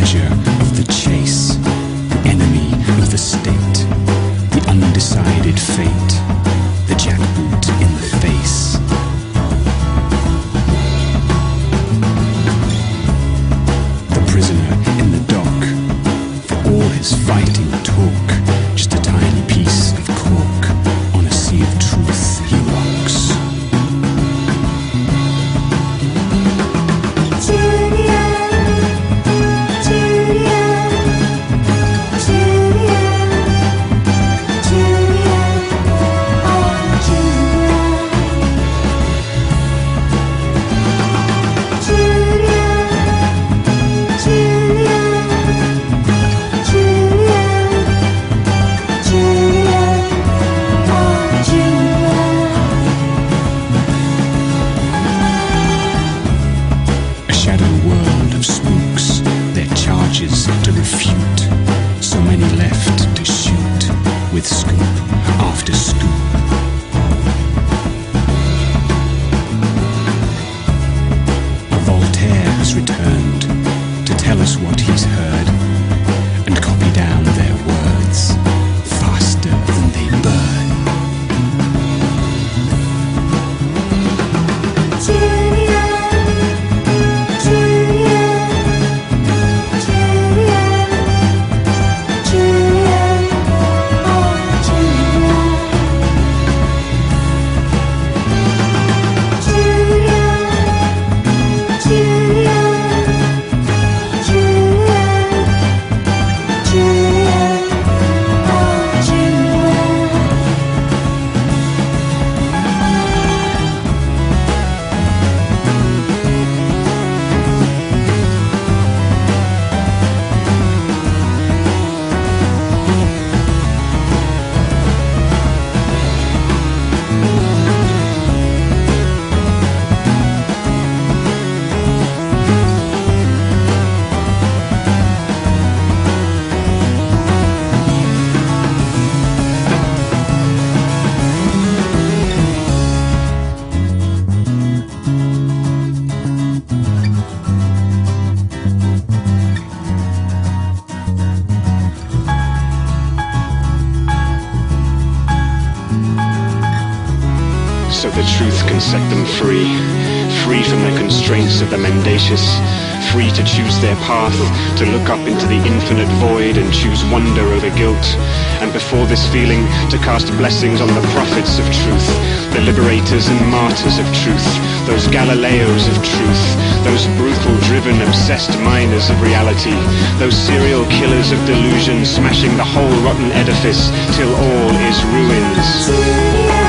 pleasure of the chase, the enemy of the state, the undecided fate, the jackboot in the face. The prisoner in the dock, for all his fighting talk, just a tiny piece of cork, on a sea of truth he rocks. To refute, so many left to shoot, with scoop after scoop. A Voltaire has returned to tell us what he's heard, and copy down their words faster than they burn. So the truth can set them free, free from the constraints of the mendacious, free to choose their path, to look up into the infinite void and choose wonder over guilt, and before this feeling to cast blessings on the prophets of truth, the liberators and martyrs of truth, those Galileos of truth, those brutal driven obsessed miners of reality, those serial killers of delusion smashing the whole rotten edifice till all is ruins.